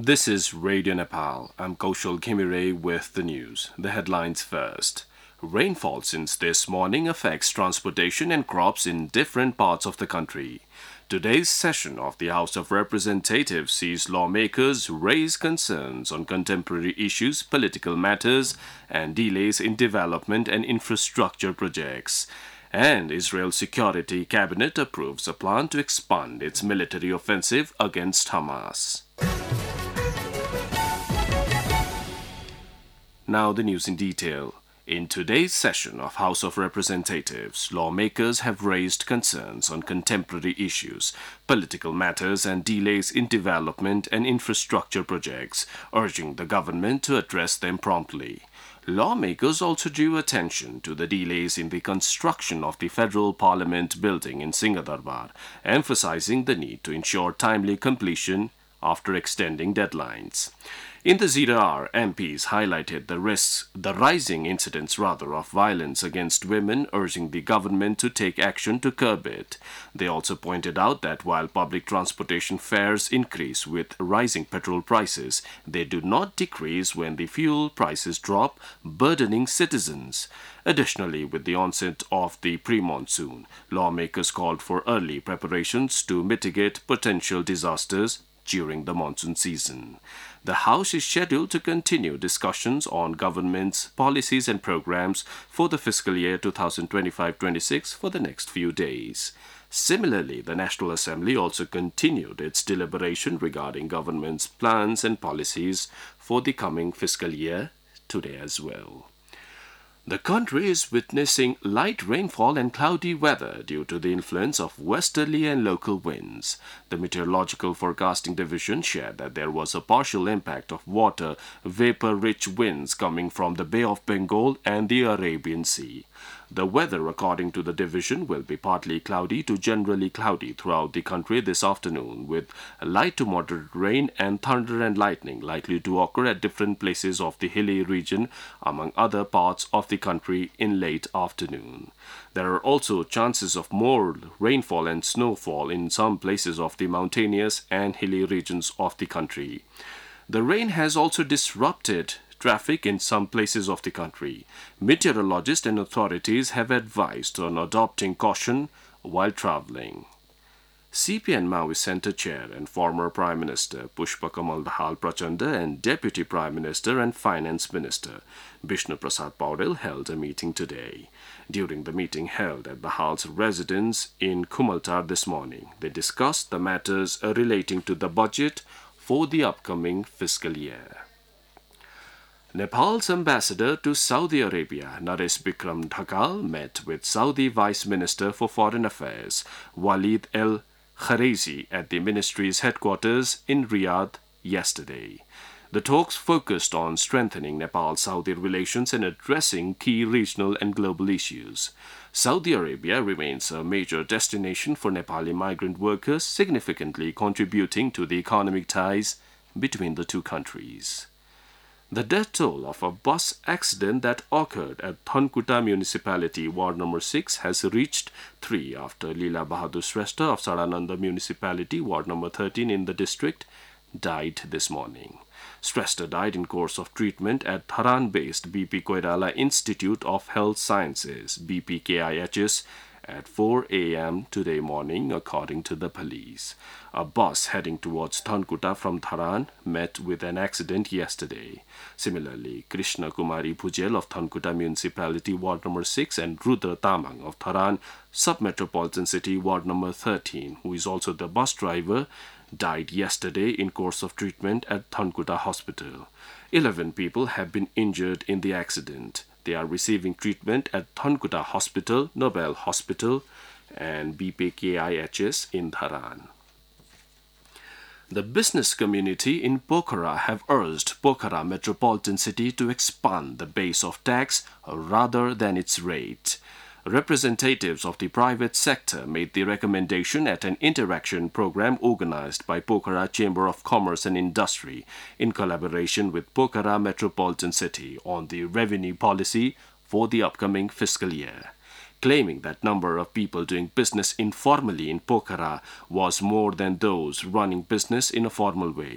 This is Radio Nepal. I'm Kaushal Khimire with the news. The headlines first. Rainfall since this morning affects transportation and crops in different parts of the country. Today's session of the House of Representatives sees lawmakers raise concerns on contemporary issues, political matters, and delays in development and infrastructure projects. And Israel's Security Cabinet approves a plan to expand its military offensive against Hamas. Now the news in detail. In today's session of House of Representatives, lawmakers have raised concerns on contemporary issues, political matters and delays in development and infrastructure projects, urging the government to address them promptly. Lawmakers also drew attention to the delays in the construction of the Federal Parliament building in Singhadarbar, emphasizing the need to ensure timely completion after extending deadlines. In the ZR, MPs highlighted the rising incidents of violence against women, urging the government to take action to curb it. They also pointed out that while public transportation fares increase with rising petrol prices, they do not decrease when the fuel prices drop, burdening citizens. Additionally, with the onset of the pre-monsoon, lawmakers called for early preparations to mitigate potential disasters during the monsoon season. The House is scheduled to continue discussions on government's policies and programs for the fiscal year 2025-26 for the next few days. Similarly, the National Assembly also continued its deliberation regarding government's plans and policies for the coming fiscal year today as well. The country is witnessing light rainfall and cloudy weather due to the influence of westerly and local winds. The Meteorological Forecasting Division shared that there was a partial impact of water vapor-rich winds coming from the Bay of Bengal and the Arabian Sea. The weather, according to the division, will be partly cloudy to generally cloudy throughout the country this afternoon, with light to moderate rain and thunder and lightning likely to occur at different places of the hilly region, among other parts of the country in late afternoon. There are also chances of more rainfall and snowfall in some places of the mountainous and hilly regions of the country. The rain has also disrupted traffic in some places of the country. Meteorologists and authorities have advised on adopting caution while traveling. CPN Maoist Center Chair and former Prime Minister Pushpa Kamal Dahal Prachanda and Deputy Prime Minister and Finance Minister Bishnu Prasad Paudel held a meeting today. During the meeting held at Dahal's residence in Kumaltar this morning, they discussed the matters relating to the budget for the upcoming fiscal year. Nepal's ambassador to Saudi Arabia, Naresh Bikram Dhakal, met with Saudi Vice Minister for Foreign Affairs, Walid El Kharezi, at the ministry's headquarters in Riyadh yesterday. The talks focused on strengthening Nepal-Saudi relations and addressing key regional and global issues. Saudi Arabia remains a major destination for Nepali migrant workers, significantly contributing to the economic ties between the two countries. The death toll of a bus accident that occurred at Thankuta Municipality, Ward No. 6, has reached 3 after Leela Bahadur Shrestha of Sarananda Municipality, Ward No. 13 in the district, died this morning. Shrestha died in course of treatment at Dharan-based BP Koirala Institute of Health Sciences, BPKIHS, at 4 a.m. today morning, according to the police. A bus heading towards Thankuta from Dharan met with an accident yesterday. Similarly, Krishna Kumari Bhujel of Thankuta Municipality, Ward No. 6, and Rudra Tamang of Dharan Submetropolitan City, Ward No. 13, who is also the bus driver, died yesterday in course of treatment at Thankuta Hospital. 11 people have been injured in the accident. They are receiving treatment at Thankuta Hospital, Nobel Hospital, and BPKIHS in Dharan. The business community in Pokhara have urged Pokhara Metropolitan City to expand the base of tax rather than its rate. Representatives of the private sector made the recommendation at an interaction program organized by Pokhara Chamber of Commerce and Industry in collaboration with Pokhara Metropolitan City on the revenue policy for the upcoming fiscal year. Claiming that number of people doing business informally in Pokhara was more than those running business in a formal way,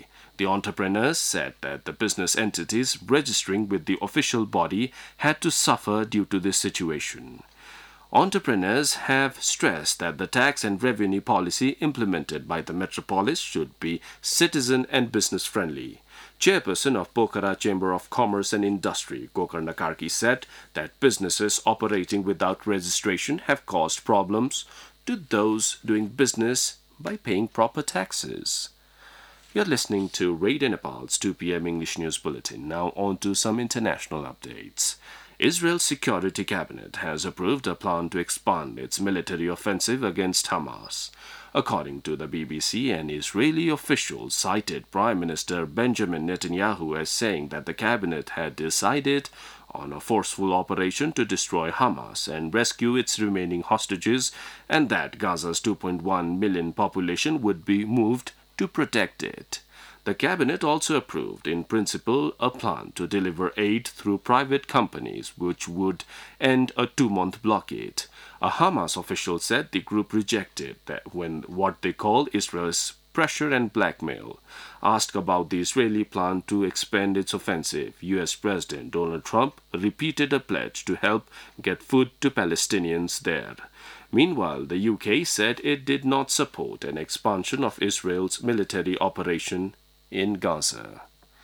The entrepreneurs said that the business entities registering with the official body had to suffer due to this situation. Entrepreneurs have stressed that the tax and revenue policy implemented by the metropolis should be citizen and business friendly. Chairperson of Pokhara Chamber of Commerce and Industry, Gokarna Karki, said that businesses operating without registration have caused problems to those doing business by paying proper taxes. You're listening to Radio Nepal's 2 p.m. English News Bulletin. Now on to some international updates. Israel's Security Cabinet has approved a plan to expand its military offensive against Hamas. According to the BBC, an Israeli official cited Prime Minister Benjamin Netanyahu as saying that the cabinet had decided on a forceful operation to destroy Hamas and rescue its remaining hostages, and that Gaza's 2.1 million population would be moved to protect it. The cabinet also approved, in principle, a plan to deliver aid through private companies, which would end a 2-month blockade. A Hamas official said the group rejected that when what they call Israel's pressure and blackmail. Asked about the Israeli plan to expand its offensive, U.S. President Donald Trump repeated a pledge to help get food to Palestinians there. Meanwhile, the UK said it did not support an expansion of Israel's military operation in Gaza.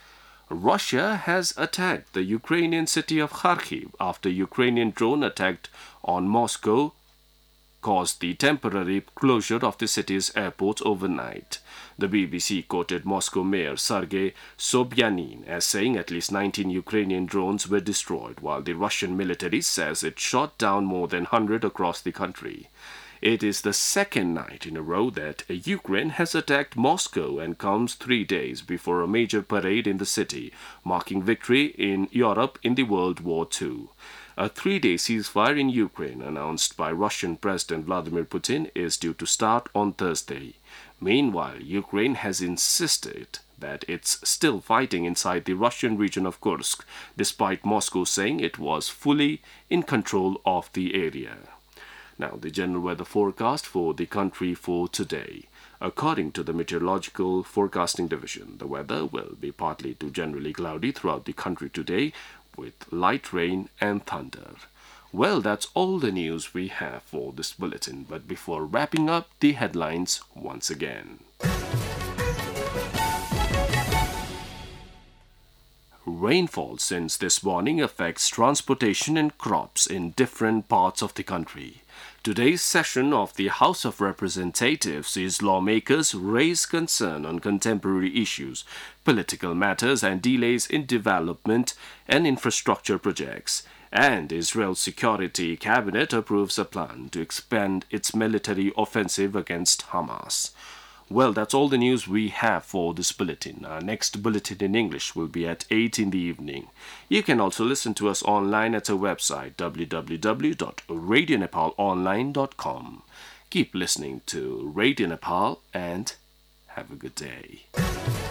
Russia has attacked the Ukrainian city of Kharkiv after Ukrainian drone attack on Moscow caused the temporary closure of the city's airports overnight. The BBC quoted Moscow Mayor Sergei Sobyanin as saying at least 19 Ukrainian drones were destroyed, while the Russian military says it shot down more than 100 across the country. It is the second night in a row that Ukraine has attacked Moscow and comes 3 days before a major parade in the city, marking victory in Europe in the World War II. A 3-day ceasefire in Ukraine announced by Russian President Vladimir Putin is due to start on Thursday. Meanwhile, Ukraine has insisted that it's still fighting inside the Russian region of Kursk, despite Moscow saying it was fully in control of the area. Now, the general weather forecast for the country for today. According to the Meteorological Forecasting Division, the weather will be partly to generally cloudy throughout the country today, with light rain and thunder. Well, that's all the news we have for this bulletin, but before wrapping up, the headlines once again. Rainfall since this morning affects transportation and crops in different parts of the country. Today's session of the House of Representatives sees lawmakers raise concern on contemporary issues, political matters and delays in development and infrastructure projects. And Israel's Security Cabinet approves a plan to expand its military offensive against Hamas. Well, that's all the news we have for this bulletin. Our next bulletin in English will be at 8 in the evening. You can also listen to us online at our website www.radionepalonline.com. Keep listening to Radio Nepal and have a good day.